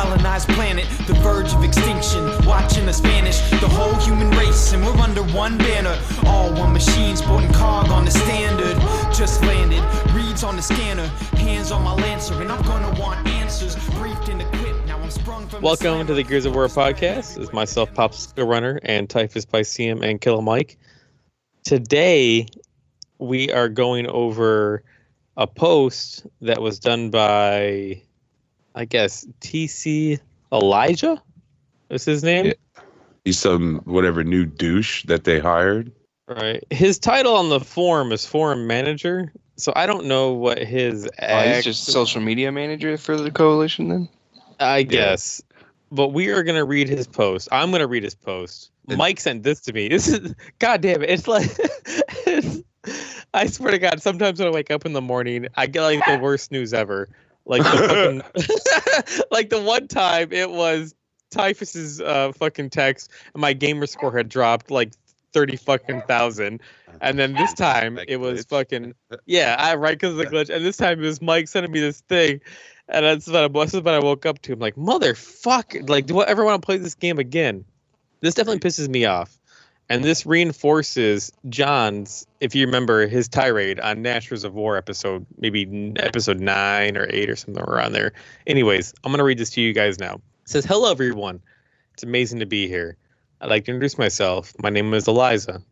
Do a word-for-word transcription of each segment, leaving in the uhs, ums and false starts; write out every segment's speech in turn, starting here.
colonized planet, the verge of extinction, watching us vanish. The whole human race, and we're under one banner. All one machine, sporting cog on the standard. Just landed, reads on the scanner, hands on my lancer, and I'm gonna want answers. Briefed and equipped, now I'm sprung from. Welcome to the Gears of War podcast. It's myself, Popsicle Runner, and Typhus Pisceum and Killer Mike. Today, we are going over a post that was done by, I guess, T C Elijah? Is his name? Yeah. He's some whatever new douche that they hired. Right. His title on the forum is forum manager. So I don't know what his. Oh, act- he's just social media manager for the coalition then? I guess. Yeah. But we are going to read his post. I'm going to read his post. And Mike sent this to me. This is, God damn it. It's like, it's, I swear to God, sometimes when I wake up in the morning, I get like the worst news ever. Like the fucking, like the one time it was Typhus's uh, fucking text, and my gamer score had dropped like thirty fucking thousand. And then this time it was fucking, yeah, I right because of the glitch. And this time it was Mike sending me this thing. And that's what I, that's what I woke up to. I'm like, motherfucker, like, do I ever want to play this game again? This definitely pisses me off. And this reinforces John's, if you remember, his tirade on Nashers of War episode, maybe episode nine or eight or something around there. Anyways, I'm going to read this to you guys now. It says, hello, everyone. It's amazing to be here. I'd like to introduce myself. My name is Eliza,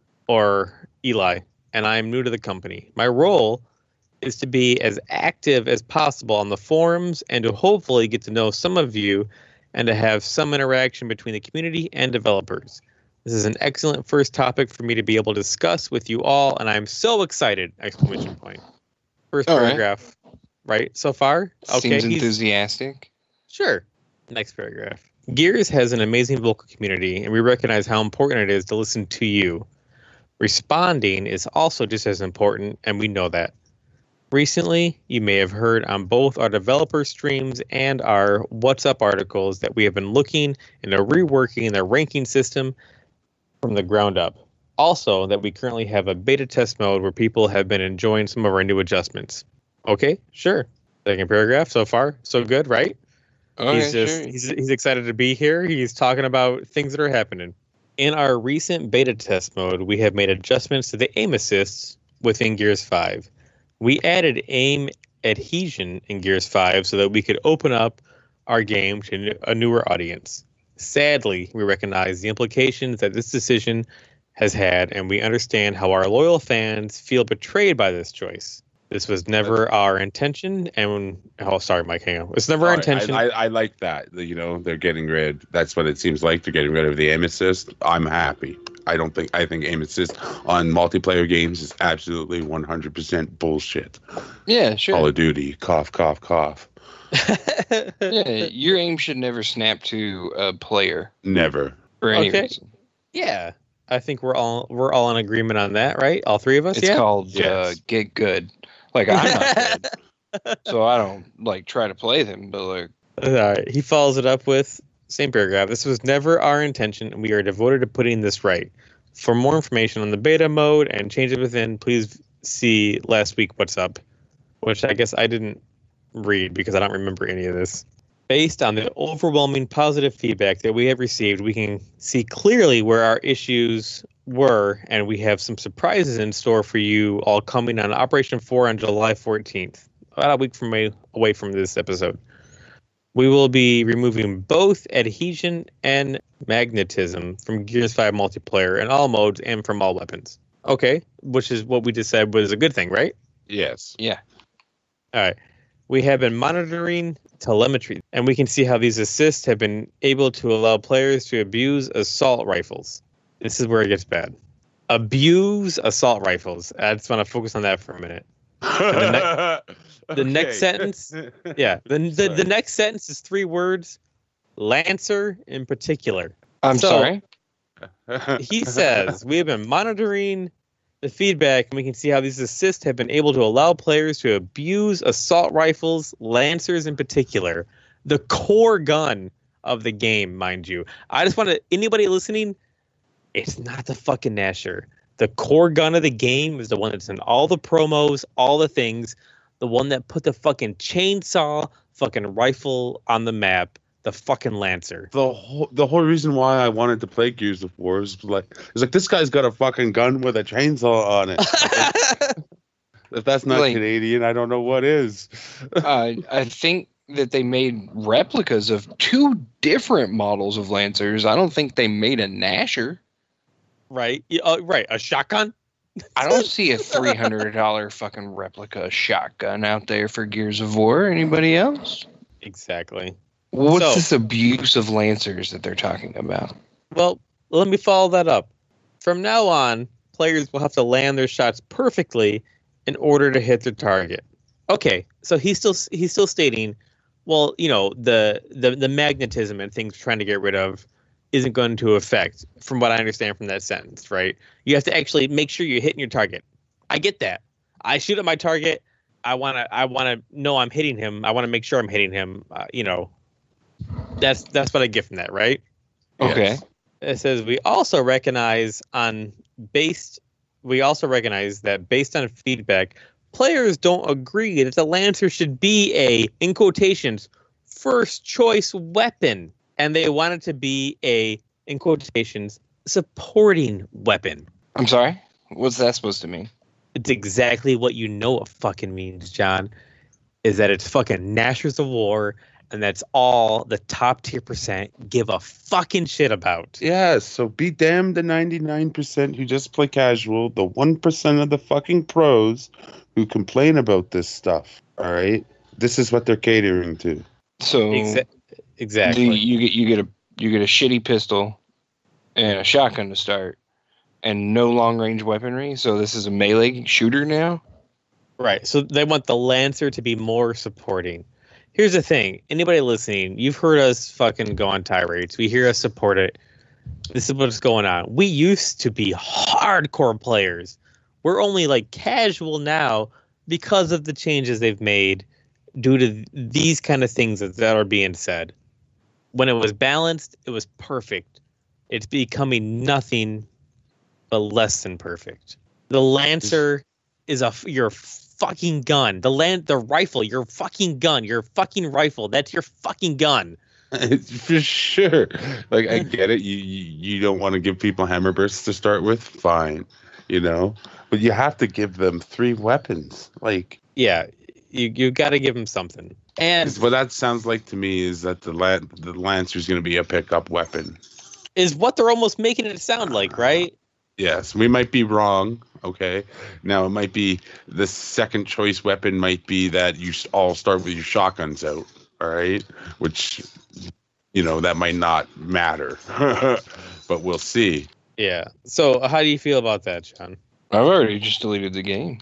or Eli, and I am new to the company. My role is to be as active as possible on the forums and to hopefully get to know some of you and to have some interaction between the community and developers. This is an excellent first topic for me to be able to discuss with you all, and I'm so excited! Exclamation point. First all paragraph, right. right so far? Okay, seems enthusiastic. Sure. Next paragraph. Gears has an amazing vocal community, and we recognize how important it is to listen to you. Responding is also just as important, and we know that. Recently, you may have heard on both our developer streams and our What's Up articles that we have been looking into reworking the ranking system from the ground up. Also, that we currently have a beta test mode where people have been enjoying some of our new adjustments. Okay, sure. Second paragraph, so far, so good, right? Okay, he's just sure. he's he's excited to be here. He's talking about things that are happening. In our recent beta test mode, we have made adjustments to the aim assists within Gears five. We added aim adhesion in Gears five so that we could open up our game to a newer audience. Sadly, we recognize the implications that this decision has had, and we understand how our loyal fans feel betrayed by this choice. This was never our intention, and oh, sorry, Mike, hang on. It's never our intention. I, I, I like that. You know, they're getting rid. That's what it seems like. They're getting rid of the aim assist. I'm happy. I don't think. I think aim assist on multiplayer games is absolutely one hundred percent bullshit. Yeah, sure. Call of Duty. Cough, cough, cough. Yeah, your aim should never snap to a player. Never. For any okay. reason. Yeah, I think we're all we're all in agreement on that, right? All three of us. It's yeah? called Yes. uh, get good. Like I'm not good, so I don't like try to play them. But like, all right, he follows it up with same paragraph. This was never our intention, and we are devoted to putting this right. For more information on the beta mode and changes within, please see last week What's Up, which I guess I didn't read because I don't remember any of this. Based on the overwhelming positive feedback that we have received, we can see clearly where our issues were, and we have some surprises in store for you all coming on Operation four on July fourteenth, about a week from away, away from this episode. We will be removing both adhesion and magnetism from Gears five multiplayer in all modes and from all weapons. Okay, which is what we just said was a good thing, right? Yes. yeah. All right. We have been monitoring telemetry, and we can see how these assists have been able to allow players to abuse assault rifles. This is where it gets bad. Abuse assault rifles. I just want to focus on that for a minute. The, ne- the Okay. next sentence, yeah, the, the the next sentence is three words: Lancer in particular. I'm So- sorry. He says we have been monitoring the feedback, and we can see how these assists have been able to allow players to abuse assault rifles, Lancers in particular, the core gun of the game, mind you. I just want to anybody listening. It's not the fucking Nasher. The core gun of the game is the one that's in all the promos, all the things. The one that put the fucking chainsaw fucking rifle on the map. the fucking Lancer. The whole the whole reason why I wanted to play Gears of War is like it's like this guy's got a fucking gun with a chainsaw on it. If that's not Like- Canadian, I don't know what is. uh, I think that they made replicas of two different models of Lancers. I don't think they made a Nasher. Right? Yeah, uh, right. A shotgun? I don't see a three hundred dollars fucking replica shotgun out there for Gears of War. Anybody else? Exactly. What's So- this abuse of Lancers that they're talking about? Well, let me follow that up. From now on, players will have to land their shots perfectly in order to hit their target. Okay, so he's still he's still stating, well, you know, the the the magnetism and things we're trying to get rid of isn't going to affect, from what I understand from that sentence, right? You have to actually make sure you're hitting your target. I get that. I shoot at my target. I wanna I wanna know I'm hitting him. I want to make sure I'm hitting him. Uh, you know, that's that's what I get from that, right? Okay. Yes. It says we also recognize on based we also recognize that based on feedback, players don't agree that the Lancer should be a, in quotations, first choice weapon. And they want it to be a, in quotations, supporting weapon. I'm sorry? What's that supposed to mean? It's exactly what you know it fucking means, John. Is that it's fucking Nashers of War, and that's all the top tier percent give a fucking shit about. Yeah, so be damned the ninety-nine percent who just play casual, the one percent of the fucking pros who complain about this stuff. All right? This is what they're catering to. So Exa- the, exactly. you get you get a you get a shitty pistol and a shotgun to start and no long range weaponry. So this is a melee shooter now? Right. So they want the Lancer to be more supporting. Here's the thing. Anybody listening, you've heard us fucking go on tirades. We hear us support it. This is what's going on. We used to be hardcore players. We're only like casual now because of the changes they've made due to these kind of things that, that are being said. When it was balanced, it was perfect. It's becoming nothing but less than perfect. The Lancer is a your fucking gun. The land the rifle, your fucking gun, your fucking rifle. That's your fucking gun. For sure. Like, I get it. You, you you don't want to give people hammer bursts to start with. Fine. You know? But you have to give them three weapons. Like, Yeah, you you got to give them something. And what that sounds like to me is that the lan- the Lancer's going to be a pickup weapon. is what they're almost making it sound like, right? Yes, we might be wrong. Okay. Now, it might be the second choice weapon might be that you s- all start with your shotguns out. All right. Which, you know, that might not matter. But we'll see. Yeah. So how do you feel about that, John? I've already just deleted the game.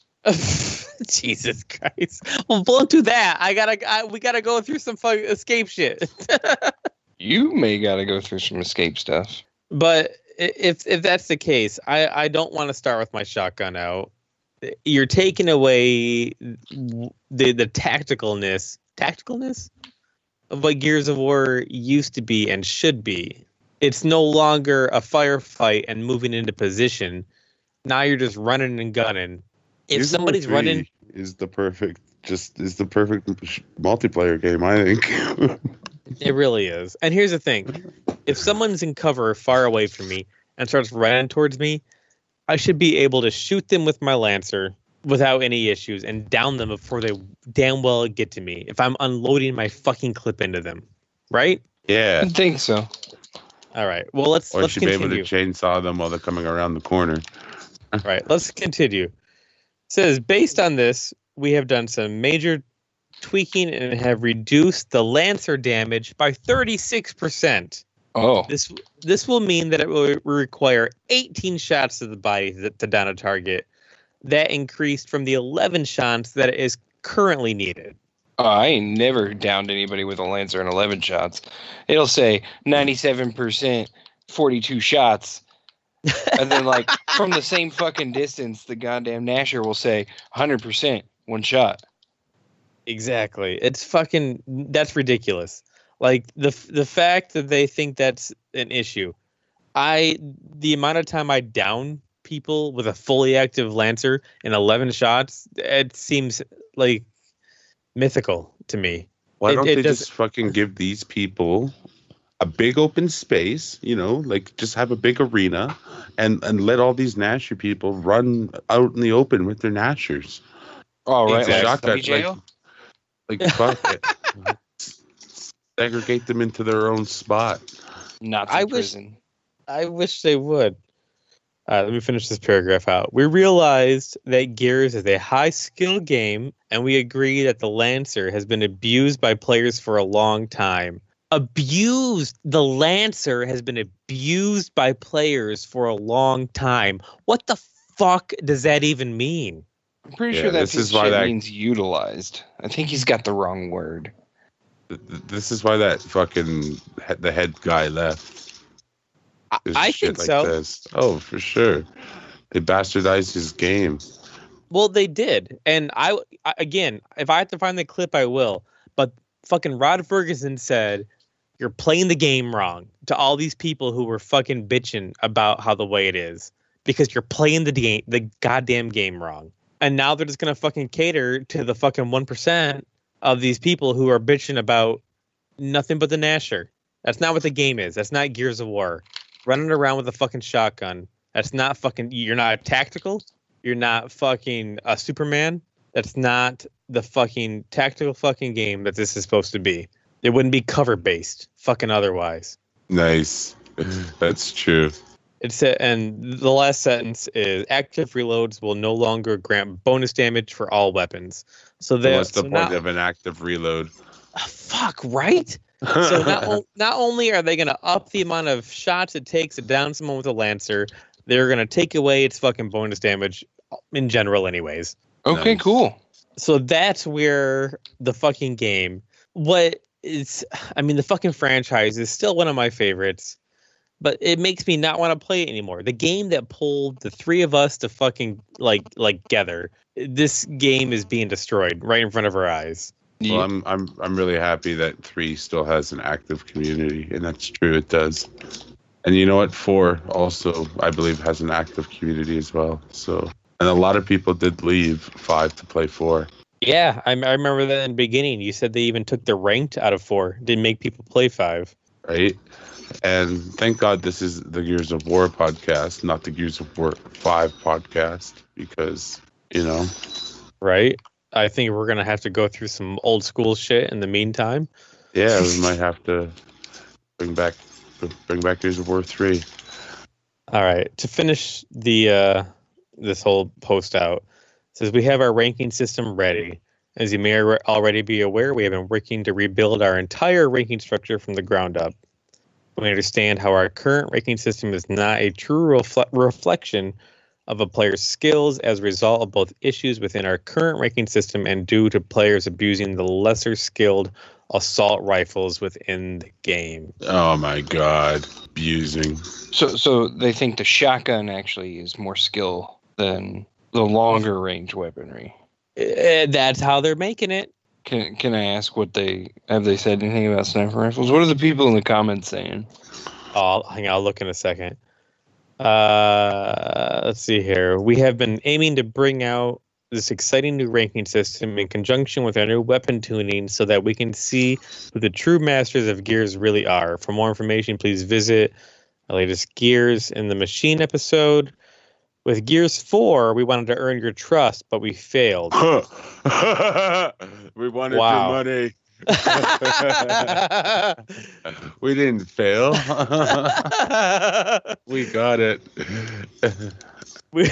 Jesus Christ. Well, don't do that. I gotta. I, we gotta go through some fun escape shit. You may gotta go through some escape stuff. But i- if if that's the case, I I don't want to start with my shotgun out. You're taking away the the tacticalness tacticalness of what Gears of War used to be and should be. It's no longer a firefight and moving into position. Now you're just running and gunning. If Gears of War somebody's three running, is the perfect, just is the perfect sh- multiplayer game, I think. it really is. And here's the thing: if someone's in cover far away from me and starts running towards me, I should be able to shoot them with my Lancer without any issues and down them before they damn well get to me. If I'm unloading my fucking clip into them, right? Yeah. I think so. All right. Well, let's Or you let's should be able continue. to chainsaw them while they're coming around the corner. All right, let's continue. It says, based on this, we have done some major tweaking and have reduced the Lancer damage by thirty-six percent. Oh, This this will mean that it will require eighteen shots to the body to, to down a target. That increased from the eleven shots that is currently needed. Uh, I ain't never downed anybody with a Lancer in eleven shots. It'll say ninety-seven percent, forty-two shots. And then, like, from the same fucking distance, the goddamn Nasher will say one hundred percent, one shot. Exactly. It's fucking, that's ridiculous. Like, the the fact that they think that's an issue. I, the amount of time I down people with a fully active Lancer in eleven shots, it seems like mythical to me. Why It- don't it they does- just fucking give these people a big open space, you know, like just have a big arena and, and let all these Nasher people run out in the open with their Nashers. All right, Exactly. like Shotgun, puppy jail. Like, like fuck it. Segregate them into their own spot. Nazi I wish- prison. I wish they would. Uh, let me finish this paragraph out. We realized that Gears is a high skill game, and we agree that the Lancer has been abused by players for a long time. Abused! The Lancer has been abused by players for a long time. What the fuck does that even mean? I'm pretty Yeah, sure that this piece is of why shit that- means utilized. I think he's got the wrong word. Th- th- This is why that fucking he- the head guy left. I, There's I shit think like so. this. Oh, for sure. They bastardized his game. Well, they did, and I, I again, if I have to find the clip, I will. But fucking Rod Ferguson said, "You're playing the game wrong," to all these people who were fucking bitching about how the way it is because you're playing the game, the goddamn game wrong. And now they're just gonna fucking cater to the fucking one percent of these people who are bitching about nothing but the Nasher. That's not what the game is. That's not Gears of War. Running around with a fucking shotgun. That's not fucking. You're not tactical. You're not fucking a Superman. That's not the fucking tactical fucking game that this is supposed to be. It wouldn't be cover based. Fucking otherwise. Nice. That's true. It's a, and the last sentence is active reloads will no longer grant bonus damage for all weapons. So What's that's the point not, of an active reload? Ah, fuck right. So not, o- not only are they going to up the amount of shots it takes to down someone with a Lancer, they're going to take away its fucking bonus damage in general anyways. Okay, Nice. cool. So that's where the fucking game, what is, I mean, the fucking franchise is still one of my favorites, but it makes me not want to play it anymore. The game that pulled the three of us to fucking like, like together, this game is being destroyed right in front of our eyes. Well, I'm I'm I'm really happy that three still has an active community, and that's true. It does. And you know what? Four also, I believe, has an active community as well. So, and a lot of people did leave five to play four. Yeah, I, I remember that in the beginning. You said they even took the ranked out of four, didn't make people play five. Right? And thank God this is the Gears of War podcast, not the Gears of War five podcast, because, you know. Right? I think we're going to have to go through some old school shit in the meantime. Yeah, we might have to bring back bring back Gears of War three. All right. To finish the uh, this whole post out, it says we have our ranking system ready. As you may ar- already be aware, we have been working to rebuild our entire ranking structure from the ground up. We understand how our current ranking system is not a true refle- reflection of a player's skills as a result of both issues within our current ranking system and due to players abusing the lesser skilled assault rifles within the game. Oh my God, abusing. So, so they think the shotgun actually is more skill than the longer range weaponry. Eh, That's how they're making it. Can Can I ask what they have? They said anything about sniper rifles? What are the people in the comments saying? Oh, hang on, I'll look in a second. Uh, let's see here. We have been aiming to bring out this exciting new ranking system in conjunction with our new weapon tuning so that we can see who the true masters of Gears really are. For more information, please visit our latest Gears in the Machine episode. With Gears four, we wanted to earn your trust, but we failed. We wanted Wow. your money. We didn't fail. We got it. We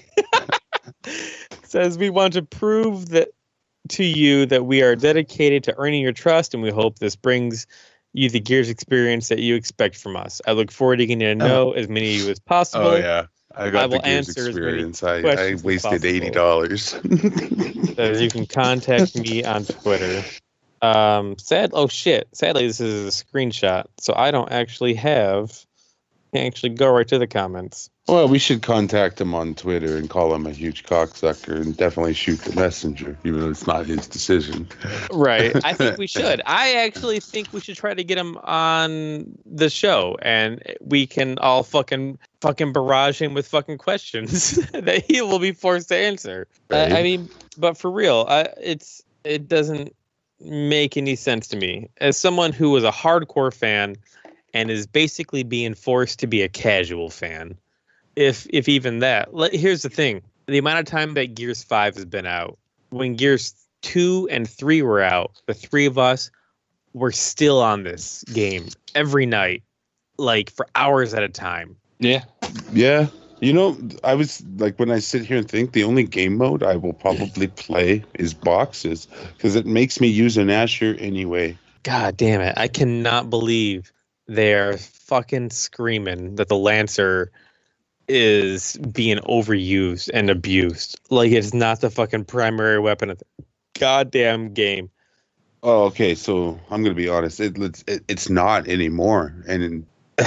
says we want to prove that to you that we are dedicated to earning your trust, and we hope this brings you the Gears experience that you expect from us. I look forward to getting to know as many of you as possible. Oh yeah, I got I the will Gears answer as many experience. I, I questions as wasted possible. eighty dollars. Says you can contact me on Twitter. Um, sad. Oh shit. Sadly, this is a screenshot, so I don't actually have. Can't actually go right to the comments. Well, we should contact him on Twitter and call him a huge cocksucker and definitely shoot the messenger, even though it's not his decision. Right. I think we should. I actually think we should try to get him on the show, and we can all fucking fucking barrage him with fucking questions that he will be forced to answer. Right. I, I mean, but for real, I, it's it doesn't make any sense to me. As someone who was a hardcore fan and is basically being forced to be a casual fan, if if even that. Let, here's the thing. The amount of time that Gears five has been out, when Gears two and three were out, the three of us were still on this game every night, like for hours at a time. Yeah. Yeah. You know, I was like, when I sit here and think, the only game mode I will probably play is boxes because it makes me use an Asher anyway. God damn it. I cannot believe they're fucking screaming that the Lancer is being overused and abused. Like it's not the fucking primary weapon of the goddamn game. Oh, okay. So I'm going to be honest. It, it's it, it's not anymore. And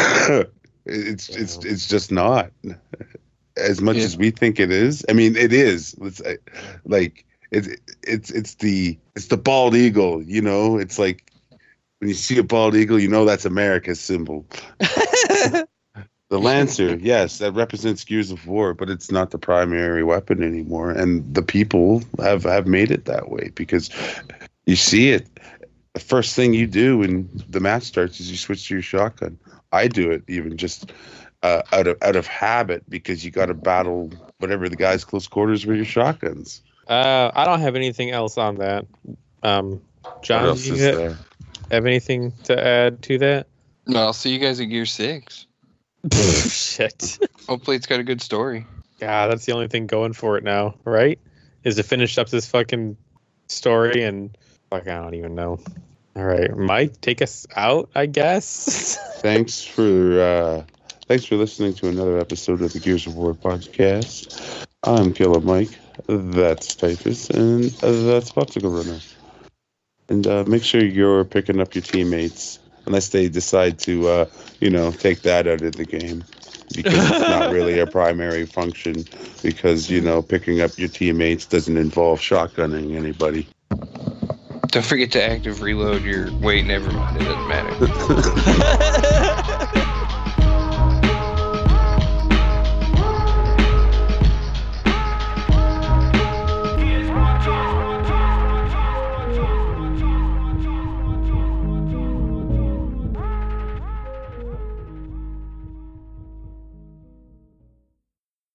it's it's it's just not. As much yeah. as we think it is. I mean, it is. Let's like it's it's it's the it's the bald eagle, you know? It's like when you see a bald eagle, you know that's America's symbol. The Lancer, yes, that represents Gears of War, but it's not the primary weapon anymore. And the people have, have made it that way because you see it. The first thing you do when the match starts is you switch to your shotgun. I do it even just uh, out of out of habit because you got to battle whatever the guys close quarters with your shotguns. Uh, I don't have anything else on that. Um, John, what else do you is have, there? have anything to add to that? No, I'll see you guys at Gear six. Shit. Hopefully it's got a good story. Yeah, that's the only thing going for it now, right? Is to finish up this fucking story and fuck, I don't even know. All right, Mike, take us out, I guess. Thanks for uh, thanks for listening to another episode of the Gears of War podcast. I'm Killer Mike. That's Typhus, and that's Popsicle Runner. And uh, make sure you're picking up your teammates. Unless they decide to, uh, you know, take that out of the game. Because it's not really a primary function. Because, you know, picking up your teammates doesn't involve shotgunning anybody. Don't forget to active reload your... Wait, never mind. It doesn't matter.